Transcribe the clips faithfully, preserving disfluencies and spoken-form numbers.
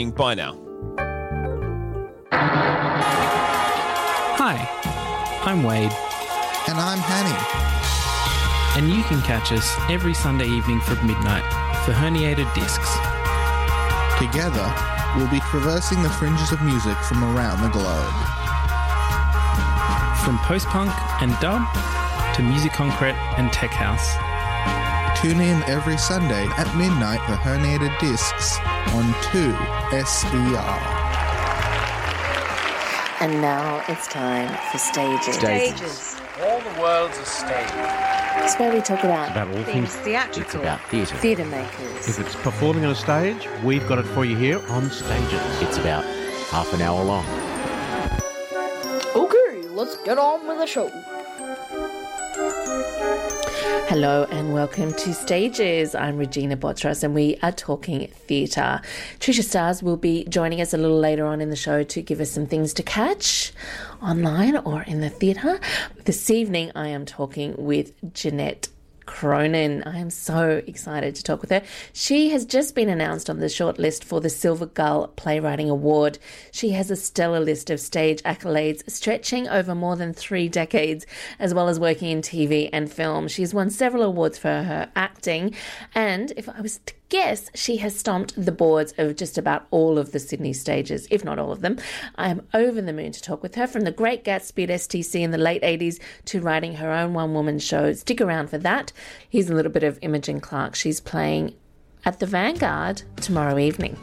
Bye now. Hi, I'm Wade. And I'm Hanny. And you can catch us every Sunday evening from midnight for Herniated Discs. Together, we'll be traversing the fringes of music from around the globe. From post-punk and dub to music concrete and tech house. Tune in every Sunday at midnight for Herniated Discs on two S E R. And now it's time for Stages. Stages. All the world's a stage. It's where we talk about, About all things things theatrical. It's about theatre. Theatre makers. If it's performing on a stage, we've got it for you here on Stages. It's about half an hour long. Okay, let's get on with the show. Hello and welcome to Stages. I'm Regina Botras and we are talking theatre. Trisha Stars will be joining us a little later on in the show to give us some things to catch online or in the theatre. This evening I am talking with Jeanette Cronin. I am so excited to talk with her. She has just been announced on the shortlist for the Silver Gull Playwriting Award. She has a stellar list of stage accolades stretching over more than three decades, as well as working in T V and film. She's won several awards for her acting, and if I was to guess, she has stomped the boards of just about all of the Sydney stages, if not all of them. I am over the moon to talk with her, from The Great Gatsby at S T C in the late eighties to writing her own one-woman show. Stick around for that. Here's a little bit of Imogen Clark. She's playing at the Vanguard tomorrow evening.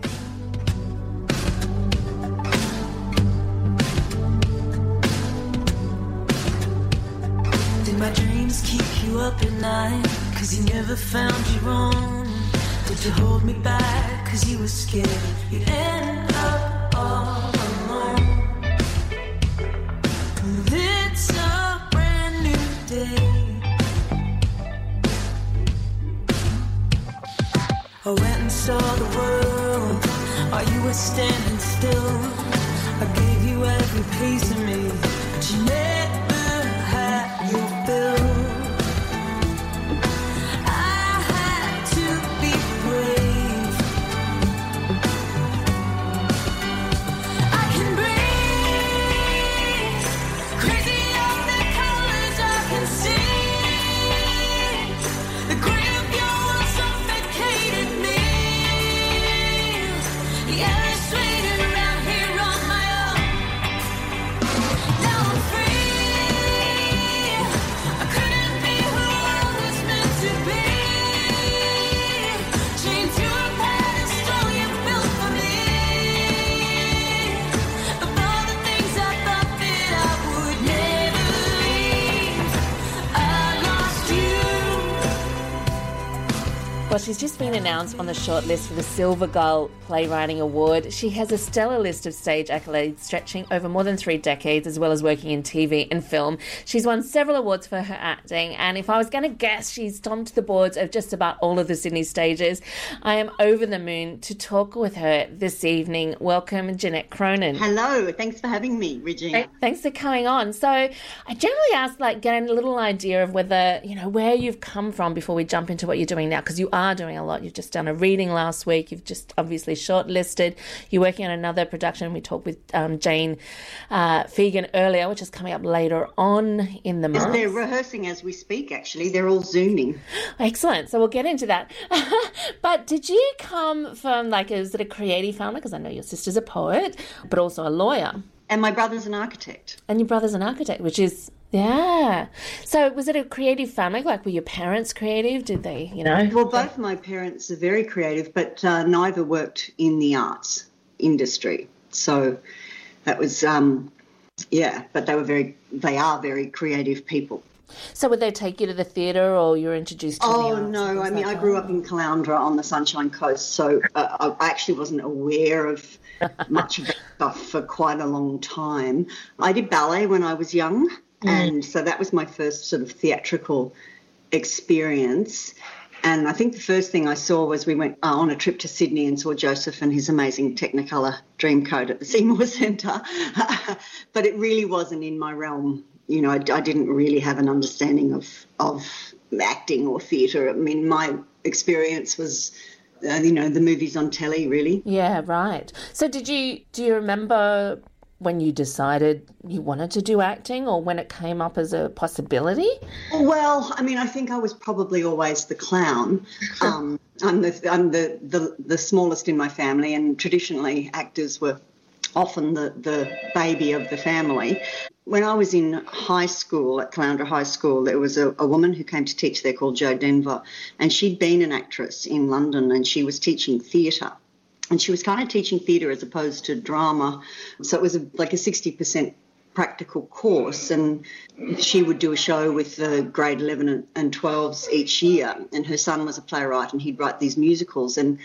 Did my dreams keep you up at night? Cause you never found your own. Did you hold me back cause you were scared you'd end up all alone? It's a brand new day. I went and saw the world while you were standing still. I gave you every piece of me, but you never had your fill. I had to be brave. I can breathe. Crazy of the colors I can see. The gray of your suffocated me. Yeah, it's straight around here on my own. Now I'm free. I couldn't be who I was meant to be. Chained to a pedestal you built for me. Of all the things I thought that I would never leave, I lost you. Well, she's just been announced on the shortlist for the Silver Gull Playwriting Award. She has a stellar list of stage accolades stretching over more than three decades, as well as working in T V and film. She's won several awards for her acting, and if I was going to guess, she's stomped the boards of just about all of the Sydney stages. I am over the moon to talk with her this evening. Welcome, Jeanette Cronin. Hello, thanks for having me, Regina. Thanks for coming on. So I generally ask, like, getting a little idea of whether, you know, where you've come from before we jump into what you're doing now, because you are doing a lot. You've just done a reading last week. You've just obviously shortlisted. You're working on another production. We talked with um, Jane uh, Fegan earlier, which is coming up later on in the month. They're rehearsing as we speak, actually. They're all Zooming. Excellent. So we'll get into that. But did you come from, like, is it a creative family? Because I know your sister's a poet, but also a lawyer. And my brother's an architect. And your brother's an architect, which is, yeah. So was it a creative family? Like, were your parents creative? Did they, you know? Well, both my parents are very creative, but uh, neither worked in the arts industry. So that was, um, yeah, but they were very, they are very creative people. So would they take you to the theatre, or you were introduced to oh, the arts? Oh, no. I mean, like I grew that? up in Caloundra on the Sunshine Coast, so uh, I actually wasn't aware of much of that stuff for quite a long time. I did ballet when I was young, mm. and so that was my first sort of theatrical experience. And I think the first thing I saw was we went uh, on a trip to Sydney and saw Joseph and his amazing Technicolor Dreamcoat at the Seymour Centre. But it really wasn't in my realm. You know, I, I didn't really have an understanding of, of acting or theatre. I mean, my experience was uh, you know, the movies on telly, really. Yeah, right. So did you, do you remember when you decided you wanted to do acting or when it came up as a possibility? Well, I mean, I think I was probably always the clown. Um, I'm the I'm the, the, the smallest in my family, and traditionally actors were often the, the baby of the family. When I was in high school, at Caloundra High School, there was a, a woman who came to teach there called Jo Denver, and she'd been an actress in London and she was teaching theatre. And she was kind of teaching theatre as opposed to drama. So it was a, like a sixty percent practical course, and she would do a show with the grade eleven and twelves each year, and her son was a playwright and he'd write these musicals, and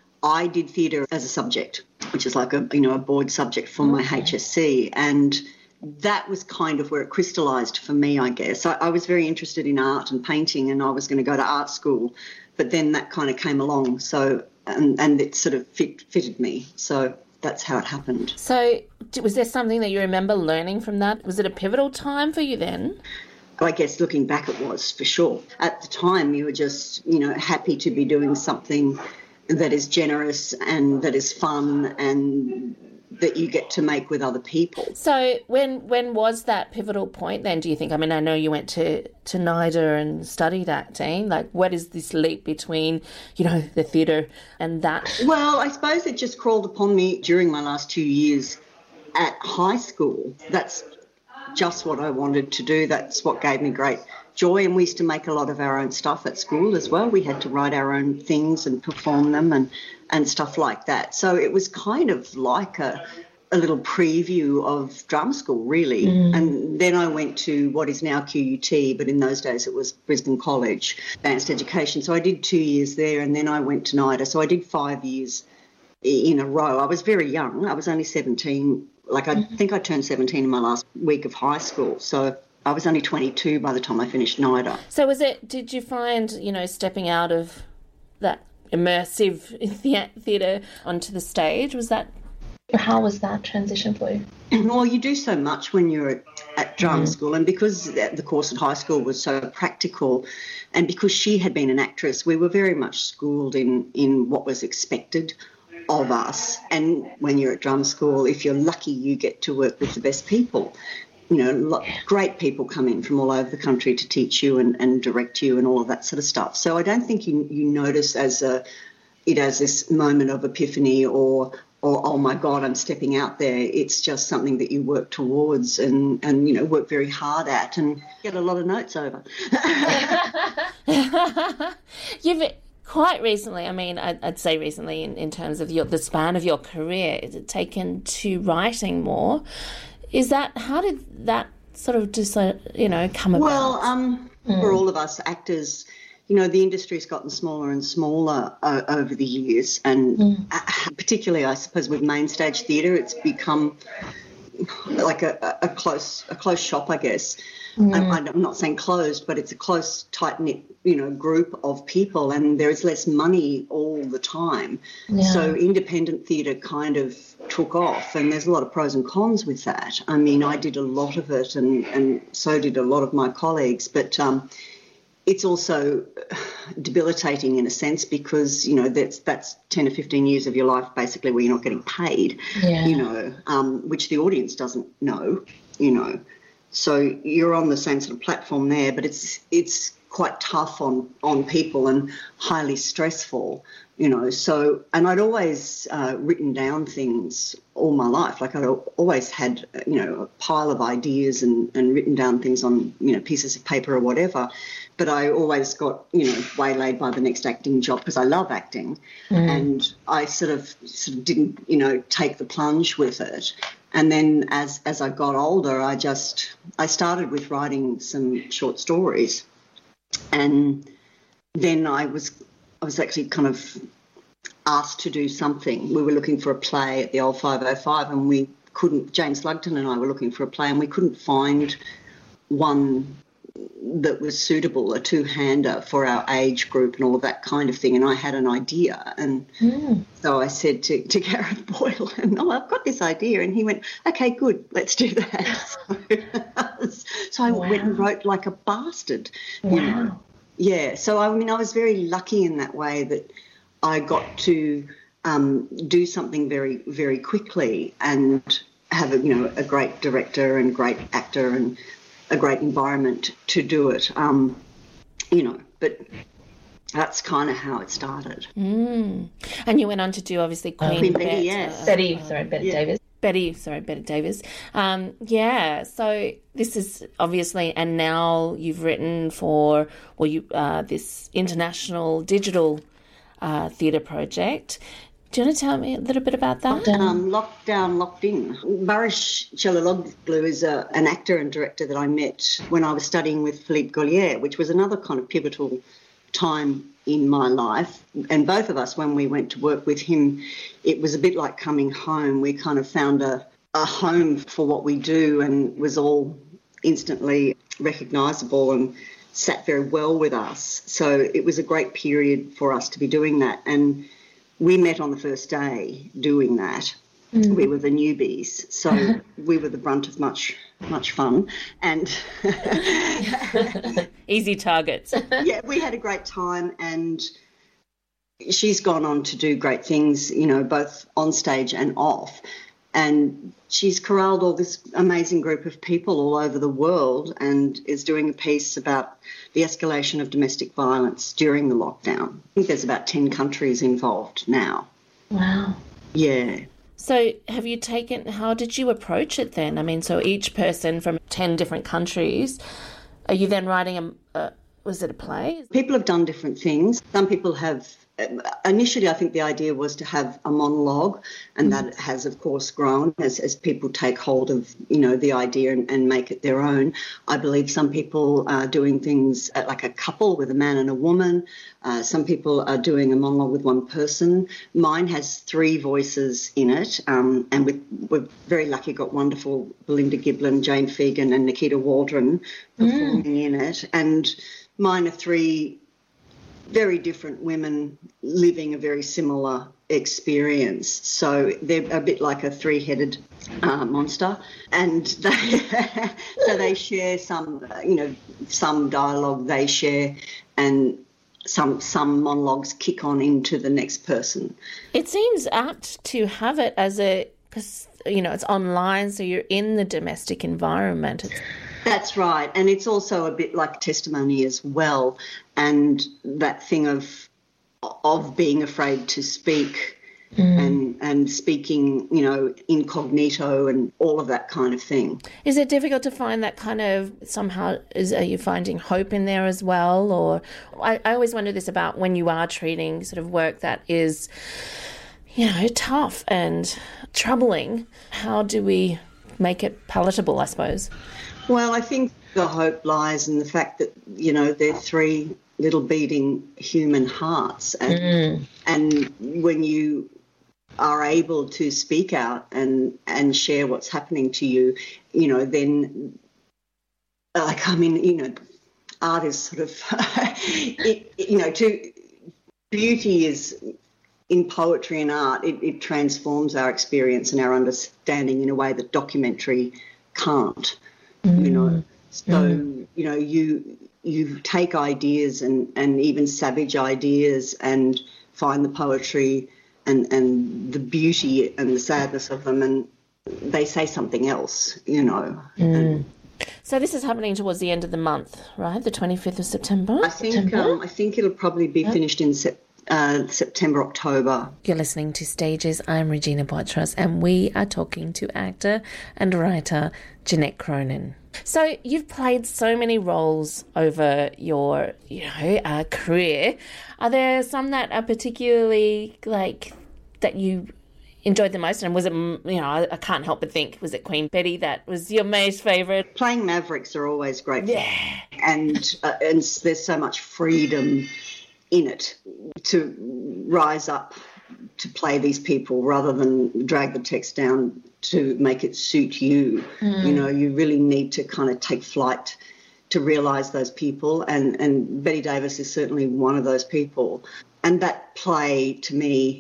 I did theatre as a subject, which is like a, you know, a board subject for my H S C, and that was kind of where it crystallised for me, I guess. I, I was very interested in art and painting, and I was going to go to art school, but then that kind of came along, so and, and it sort of fit, fitted me. So that's how it happened. So was there something that you remember learning from that? Was it a pivotal time for you then? I guess looking back it was, for sure. At the time you were just, you know, happy to be doing something that is generous and that is fun and that you get to make with other people. So when when was that pivotal point then, do you think? I mean, I know you went to, to NIDA and studied acting. Like, what is this leap between, you know, the theatre and that? Well, I suppose it just crawled upon me during my last two years at high school. That's just what I wanted to do. That's what gave me great joy, and we used to make a lot of our own stuff at school as well. We had to write our own things and perform them and, and stuff like that. So it was kind of like a, a little preview of drama school, really. Mm. And then I went to what is now Q U T, but in those days it was Brisbane College, Advanced Education. So I did two years there, and then I went to NIDA. So I did five years in a row. I was very young. I was only seventeen. Like, I mm-hmm. think I turned seventeen in my last week of high school. So I was only twenty-two by the time I finished NIDA. So was it, did you find, you know, stepping out of that immersive theatre onto the stage, was that? How was that transition for you? Well, you do so much when you're at, at drama mm-hmm. school, and because the course at high school was so practical, and because she had been an actress, we were very much schooled in, in what was expected of us. And when you're at drama school, if you're lucky, you get to work with the best people. You know, lot, great people come in from all over the country to teach you and, and direct you and all of that sort of stuff. So I don't think you, you notice as a it as this moment of epiphany or or oh my God, I'm stepping out there. It's just something that you work towards and, and you know, work very hard at and get a lot of notes over. You've quite recently, I mean, I'd, I'd say recently in, in terms of your, the span of your career, is it taken to writing more? Is that, how did that sort of just, uh, you know, come about? Well, um, mm. for all of us actors, you know, the industry's gotten smaller and smaller uh, over the years, and mm. uh, particularly, I suppose, with main stage theatre, it's become like a, a close a close shop, I guess. Mm. I'm, I'm not saying closed, but it's a close, tight-knit, you know, group of people, and there is less money all the time. Yeah. So independent theatre kind of took off, and there's a lot of pros and cons with that. I mean, I did a lot of it, and, and so did a lot of my colleagues, but um, it's also debilitating in a sense because, you know, that's that's ten or fifteen years of your life basically where you're not getting paid, yeah. you know, um, which the audience doesn't know, you know. So you're on the same sort of platform there, but it's it's quite tough on, on people and highly stressful, you know. So, and I'd always uh, written down things all my life. Like I'd always had, you know, a pile of ideas and, and written down things on, you know, pieces of paper or whatever. But I always got, you know, waylaid by the next acting job because I love acting. Mm. And I sort of sort of didn't, you know, take the plunge with it. And then as as I got older, I just, I started with writing some short stories. And then I was, I was actually kind of asked to do something. We were looking for a play at the old five oh five and we couldn't, James Lugton and I were looking for a play and we couldn't find one that was suitable, a two-hander for our age group and all of that kind of thing. And I had an idea. And mm. so I said to, to Gareth Boyle, oh, I've got this idea. And he went, okay, good, let's do that. So, so I wow. went and wrote like a bastard. Wow. You know? Yeah. So, I mean, I was very lucky in that way that I got to um, do something very, very quickly and have a, you know, a great director and great actor and a great environment to do it. Um, you know, but that's kind of how it started. Mm. And you went on to do, obviously, Queen, Queen Betty. Betty, yes. Betty, sorry, Betty Yeah. Davis. Betty, sorry, Betty Davis. Um, yeah, so this is obviously, and now you've written for, well, you uh, this international digital uh, theatre project. Do you want to tell me a little bit about that? Um, Lockdown, Locked In. Barish Chalaloglu is a, an actor and director that I met when I was studying with Philippe Gaulier, which was another kind of pivotal time in my life. And both of us, when we went to work with him, it was a bit like coming home. We kind of found a, a home for what we do and was all instantly recognisable and sat very well with us. So it was a great period for us to be doing that. And we met on the first day doing that. Mm. We were the newbies, so we were the brunt of much, much fun. And easy targets. Yeah, we had a great time, and she's gone on to do great things, you know, both on stage and off. And she's corralled all this amazing group of people all over the world and is doing a piece about the escalation of domestic violence during the lockdown. I think there's about ten countries involved now. Wow. Yeah. So have you taken, how did you approach it then? I mean, so each person from ten different countries, are you then writing a, uh, was it a play? People have done different things. Some people have, initially I think the idea was to have a monologue, and that has of course grown as, as people take hold of, you know, the idea and, and make it their own. I believe some people are doing things like a couple with a man and a woman. Uh, some people are doing a monologue with one person. Mine has three voices in it, um, and we're, we're very lucky, got wonderful Belinda Giblin, Jane Fegan and Nikita Waldron performing mm. in it. And mine are three very different women living a very similar experience. So they're a bit like a three-headed uh, monster, and they so they share some, you know, some dialogue they share, and some some monologues kick on into the next person. It seems apt to have it as a, because, you know, it's online, so you're in the domestic environment. It's... That's right. And it's also a bit like testimony as well. And that thing of of being afraid to speak mm. and and speaking, you know, incognito and all of that kind of thing. Is it difficult to find that kind of, somehow, is are you finding hope in there as well? Or I, I always wonder this about when you are treating sort of work that is, you know, tough and troubling. How do we make it palatable, I suppose? Well, I think the hope lies in the fact that, you know, they're three little beating human hearts. And, mm. and when you are able to speak out and, and share what's happening to you, you know, then, like, I mean, you know, art is sort of, it, you know, to beauty is, in poetry and art, it, it transforms our experience and our understanding in a way that documentary can't. You know, so, mm. you know, you you take ideas and, and even savage ideas and find the poetry and, and the beauty and the sadness of them, and they say something else, you know. Mm. So this is happening towards the end of the month, right? The twenty-fifth of September? I think um, I think it'll probably be finished in September. Uh, September, October. You're listening to Stages. I'm Regina Botras, and we are talking to actor and writer Jeanette Cronin. So you've played so many roles over your, you know, uh, career. Are there some that are particularly, like, that you enjoyed the most? And was it, you know, I, I can't help but think, was it Queen Betty that was your most favourite? Playing Mavericks are always great. Yeah. And, uh, and there's so much freedom in it to rise up to play these people rather than drag the text down to make it suit you. Mm. You know, you really need to kind of take flight to realise those people, and, and Betty Davis is certainly one of those people. And that play, to me,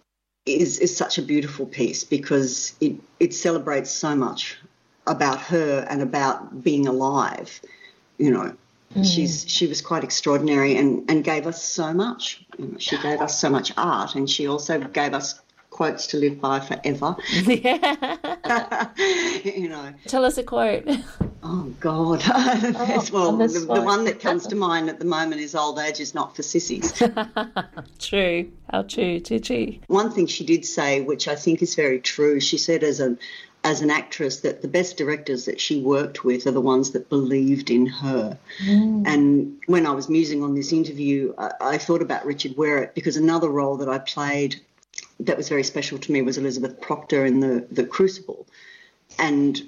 is, is such a beautiful piece because it, it celebrates so much about her and about being alive, you know. Mm. She's she was quite extraordinary and, and gave us so much. You know, she gave us so much art, and she also gave us quotes to live by forever. Yeah. You know. Tell us a quote. Oh, God. Oh, well, on the the, the one that comes to mind at the moment is old age is not for sissies. True. How true, too true. One thing she did say, which I think is very true, she said as a as an actress that the best directors that she worked with are the ones that believed in her. Mm. And when I was musing on this interview, I, I thought about Richard Wherrett, because another role that I played that was very special to me was Elizabeth Proctor in the, the Crucible. And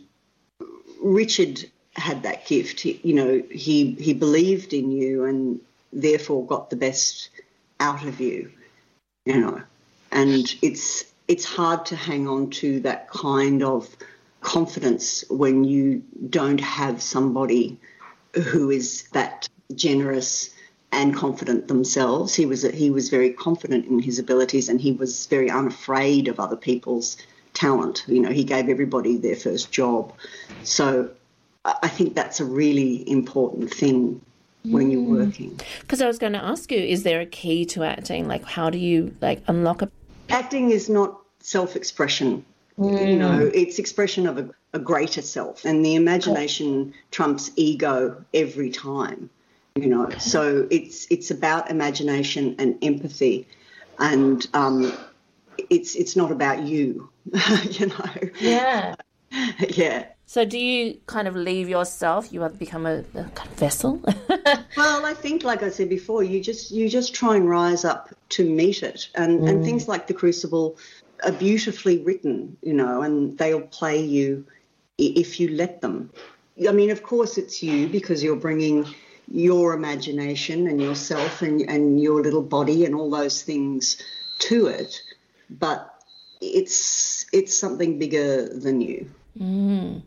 Richard had that gift. He, you know, he he believed in you and therefore got the best out of you, you know. And it's it's hard to hang on to that kind of confidence when you don't have somebody who is that generous and confident themselves. He was he was very confident in his abilities, and he was very unafraid of other people's talent. You know, he gave everybody their first job. So I think that's a really important thing when you're working. Because I was going to ask you, is there a key to acting? Like, how do you, like, unlock a... Acting is not self-expression. Mm. You know, it's expression of a, a greater self, and the imagination trumps ego every time, you know. So it's it's about imagination and empathy, and um, it's it's not about you, you know. Yeah. Yeah. So do you kind of leave yourself? You have become a, a kind of vessel? Well, I think, like I said before, you just you just try and rise up to meet it. And, mm. and things like The Crucible are beautifully written, you know, and they'll play you if you let them. I mean, of course it's you, because you're bringing your imagination and yourself and, and your little body and all those things to it. But it's it's something bigger than you. Mm.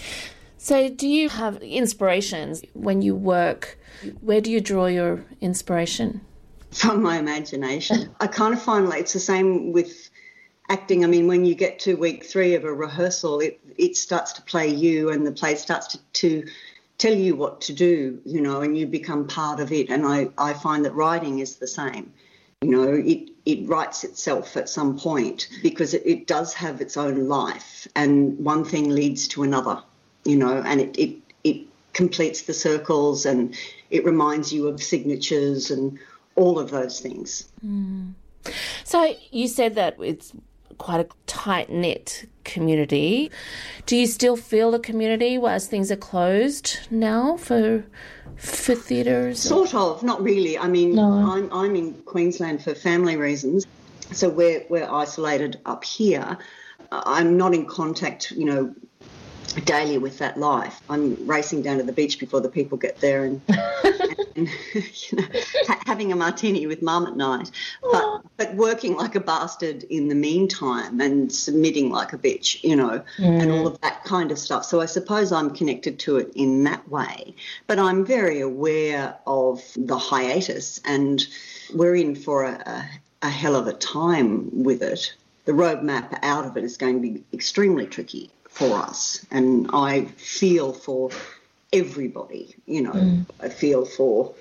So do you have inspirations when you work? Where do you draw your inspiration? From my imagination. I kind of find like it's the same with acting. I mean, when you get to week three of a rehearsal, it, it starts to play you, and the play starts to, to tell you what to do, you know, and you become part of it. And I, I find that writing is the same. You know, it, it writes itself at some point, because it, it does have its own life, and one thing leads to another, you know, and it, it, it completes the circles, and it reminds you of signatures and all of those things. Mm. So you said that it's quite a tight-knit community. Do you still feel a community as things are closed now for for theatres? Sort of, not really. I mean, no. I'm I'm in Queensland for family reasons, so we're we're isolated up here. I'm not in contact, you know, daily with that life. I'm racing down to the beach before the people get there, and, and you know, ha- having a martini with mum at night, but but working like a bastard in the meantime, and submitting like a bitch, you know, mm. and all of that kind of stuff. So I suppose I'm connected to it in that way, but I'm very aware of the hiatus, and we're in for a, a, a hell of a time with it. The roadmap out of it is going to be extremely tricky for us, and I feel for everybody, you know. Mm. I feel for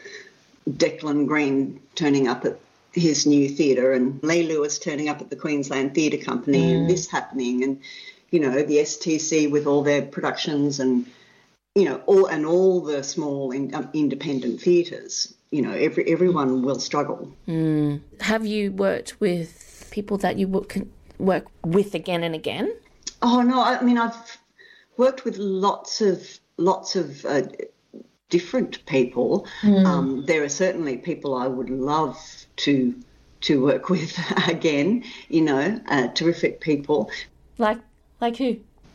Declan Green turning up at his new theatre, and Lee Lewis turning up at the Queensland Theatre Company, mm. and this happening, and, you know, the S T C with all their productions, and, you know, all and all the small in, um, independent theatres. You know, every everyone will struggle. Mm. Have you worked with people that you work, work with again and again? Oh, no, I mean, I've worked with lots of lots of uh, different people. Mm. Um, there are certainly people I would love to to work with again, you know, uh, terrific people. Like like who?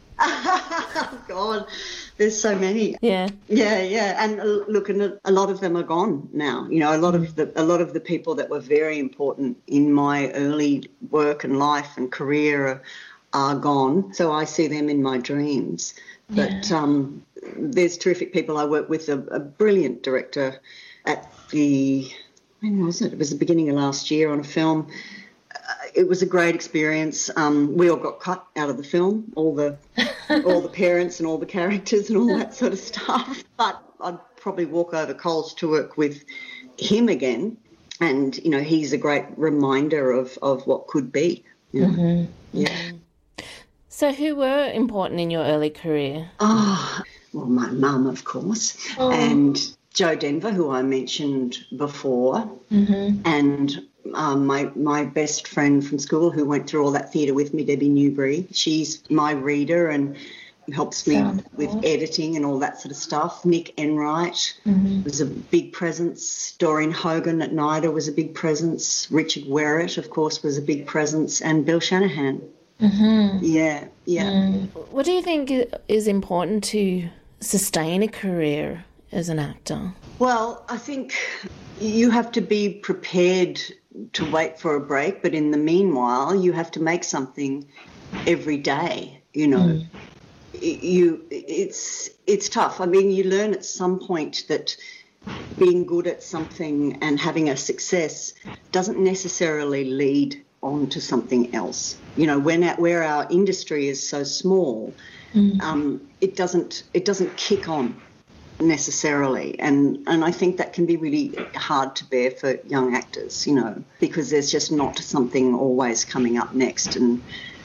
Oh, God, there's so many. Yeah. Yeah, yeah. And uh, look, and a, a lot of them are gone now. You know, a lot of the a lot of the people that were very important in my early work and life and career are, are gone. So I see them in my dreams. But yeah. um, there's terrific people. I work with a, a brilliant director at the, when was it? It was the beginning of last year on a film. Uh, it was a great experience. Um, we all got cut out of the film, all the all the parents and all the characters and all that sort of stuff. But I probably walk over Coles to work with him again. And, you know, he's a great reminder of, of what could be. You know? Mm-hmm. Yeah. Mm-hmm. So who were important in your early career? Oh, well, my mum, of course, oh. and Joe Denver, who I mentioned before, mm-hmm. and um, my my best friend from school who went through all that theatre with me, Debbie Newbury. She's my reader and helps me Sound with cool. editing and all that sort of stuff. Nick Enright mm-hmm. was a big presence. Doreen Hogan at NIDA was a big presence. Richard Werrett, of course, was a big presence, and Bill Shanahan. Mm-hmm. Yeah, yeah. Mm. What do you think is important to sustain a career as an actor? Well, I think you have to be prepared to wait for a break, but in the meanwhile, you have to make something every day, you know. Mm. You, it's it's tough. I mean, you learn at some point that being good at something and having a success doesn't necessarily lead on to something else. You know, when at, where our industry is so small, mm. um, it doesn't it doesn't kick on necessarily, and and I think that can be really hard to bear for young actors. You know, because there's just not something always coming up next, and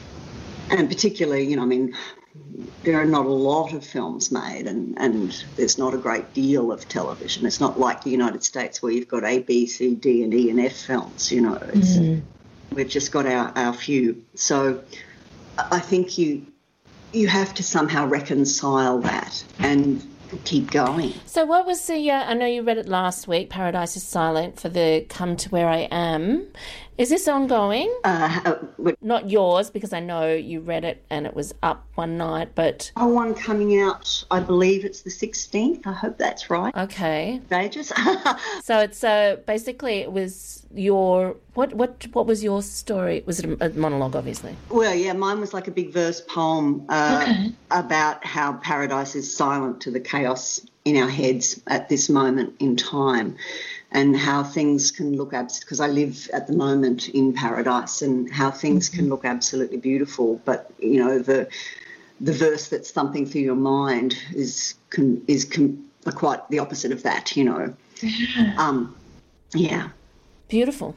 and particularly, you know, I mean, there are not a lot of films made, and, and there's not a great deal of television. It's not like the United States where you've got A, B, C, D, and E and F films, you know. It's, mm. We've just got our, our few. So I think you you have to somehow reconcile that and keep going. So what was the, uh, I know you read it last week, Paradise is Silent, for the Come to Where I Am. Is this ongoing? Uh, uh, Not yours, because I know you read it and it was up one night, but... Oh, one coming out, I believe it's the sixteenth. I hope that's right. Okay. Stages. So it's uh, basically it was your... What what what was your story? Was it a, a monologue, obviously? Well, yeah, mine was like a big verse poem uh, okay. about how paradise is silent to the chaos in our heads at this moment in time, and how things can look abs- because I live at the moment in paradise, and how things mm-hmm. can look absolutely beautiful, but you know the the verse that's thumping through your mind is con- is con- quite the opposite of that, you know. Yeah. Um, yeah. Beautiful.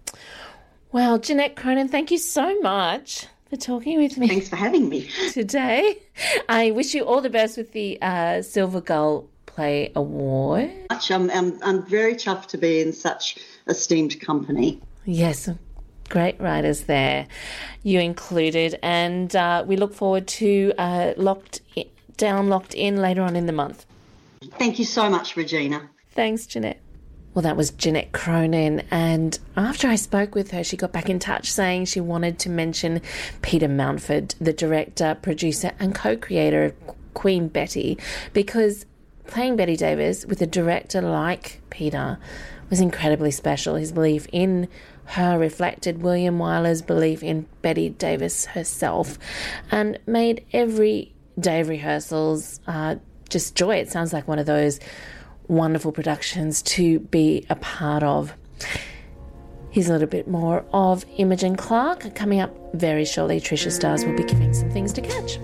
Well, Jeanette Cronin, thank you so much for talking with me. Thanks for having me today. I wish you all the best with the uh, Silver Gull Play Award. I'm, I'm, I'm very chuffed to be in such esteemed company. Yes, great writers there, you included, and uh, we look forward to uh, Locked in, Down, Locked In later on in the month. Thank you so much, Regina. Thanks, Jeanette. Well, that was Jeanette Cronin, and after I spoke with her, she got back in touch saying she wanted to mention Peter Mountford, the director, producer and co-creator of Queen Betty, because playing Betty Davis with a director like Peter was incredibly special. His belief in her reflected William Wyler's belief in Betty Davis herself, and made every day of rehearsals uh, just joy. It sounds like one of those wonderful productions to be a part of. Here's a little bit more of Imogen Clark coming up very shortly. Trisha Stars will be giving some things to catch.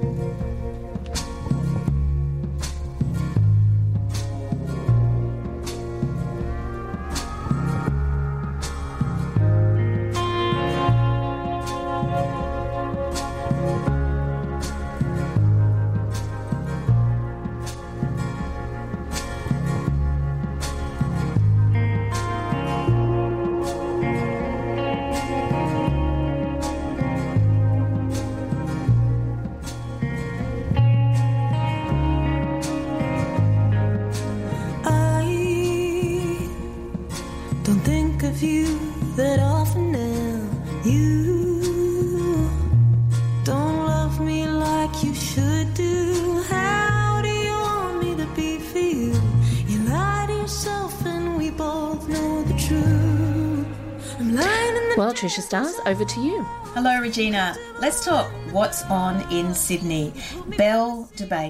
Well, Trisha Stars, over to you. Hello, Regina. Let's talk what's on in Sydney. Bell debates.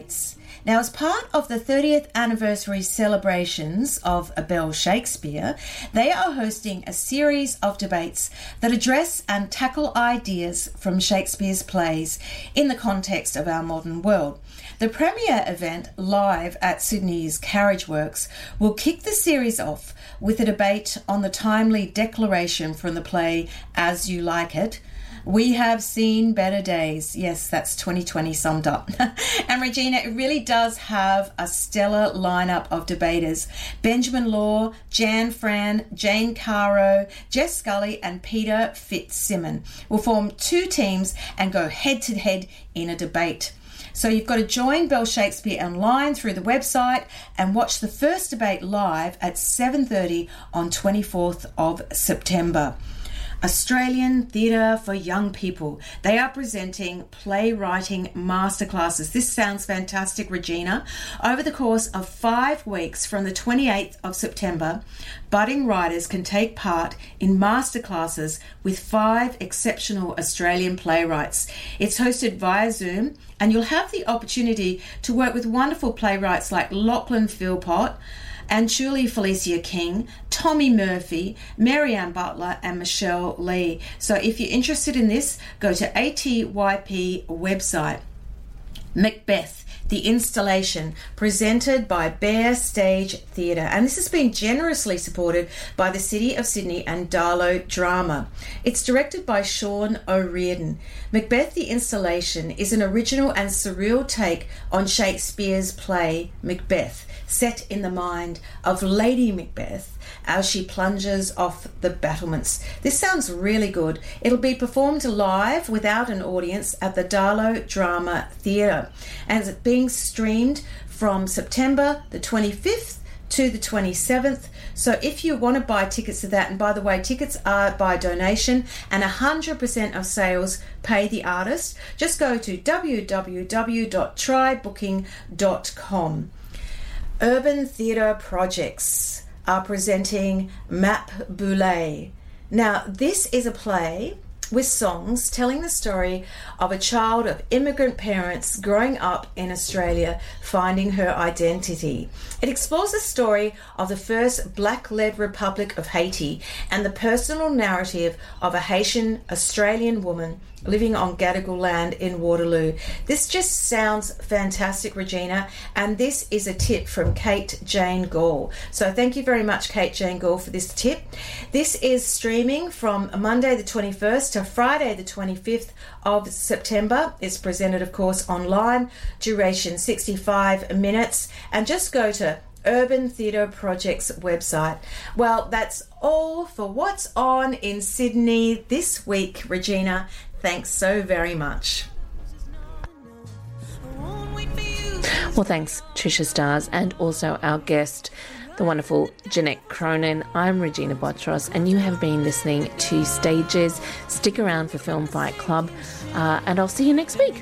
Now, as part of the thirtieth anniversary celebrations of Bell Shakespeare, they are hosting a series of debates that address and tackle ideas from Shakespeare's plays in the context of our modern world. The premiere event, live at Sydney's Carriage Works, will kick the series off with a debate on the timely declaration from the play As You Like It, "We have seen better days." Yes, that's twenty twenty summed up. And Regina, it really does have a stellar lineup of debaters. Benjamin Law, Jan Fran, Jane Caro, Jess Scully and Peter Fitzsimon will form two teams and go head to head in a debate. So you've got to join Bell Shakespeare online through the website and watch the first debate live at seven thirty on twenty-fourth of September. Australian Theatre for Young People. They are presenting playwriting masterclasses. This sounds fantastic, Regina. Over the course of five weeks from the twenty-eighth of September, budding writers can take part in masterclasses with five exceptional Australian playwrights. It's hosted via Zoom, and you'll have the opportunity to work with wonderful playwrights like Lachlan Philpott, and Julie Felicia King, Tommy Murphy, Marianne Butler and Michelle Lee. So if you're interested in this, go to A T Y P website. Macbeth, the installation, presented by Bear Stage Theatre. And this has been generously supported by the City of Sydney and Darlow Drama. It's directed by Sean O'Riordan. Macbeth, the installation, is an original and surreal take on Shakespeare's play Macbeth, set in the mind of Lady Macbeth as she plunges off the battlements. This sounds really good. It'll be performed live without an audience at the Darlow Drama Theatre, and it's being streamed from September the twenty-fifth to the twenty-seventh. So if you want to buy tickets to that, and by the way, tickets are by donation and one hundred percent of sales pay the artist, just go to w w w dot try booking dot com. Urban Theatre Projects are presenting Map Boulay. Now, this is a play with songs telling the story of a child of immigrant parents growing up in Australia, finding her identity. It explores the story of the first black-led Republic of Haiti and the personal narrative of a Haitian Australian woman living on Gadigal land in Waterloo. This just sounds fantastic, Regina, and this is a tip from Kate Jane Gall. So thank you very much, Kate Jane Gall, for this tip. This is streaming from Monday the twenty-first to Friday the twenty-fifth of September. It's presented, of course, online, duration sixty-five minutes, and just go to Urban Theatre Projects website. Well, that's all for what's on in Sydney this week, Regina. Thanks so very much. Well, thanks, Trisha Stars, and also our guest, the wonderful Jeanette Cronin. I'm Regina Botros, and you have been listening to Stages. Stick around for Film Fight Club, uh, and I'll see you next week.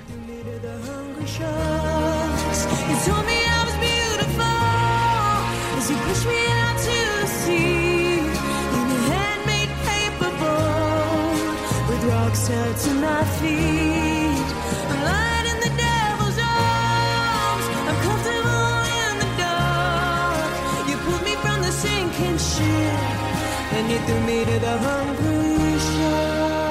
You push me out to the sea in a handmade paper boat with rocks held to my feet. I'm lying in the devil's arms. I'm comfortable in the dark. You pulled me from the sinking ship and you threw me to the hungry sharks.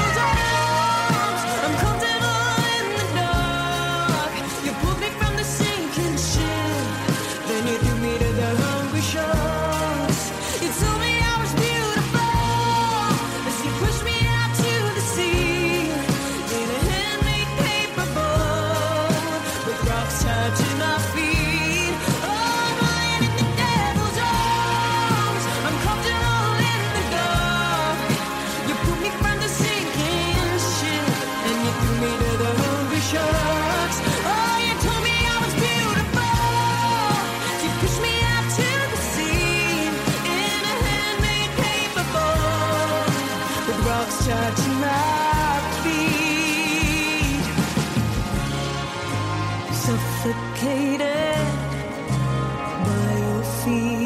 The suffocated by your feet.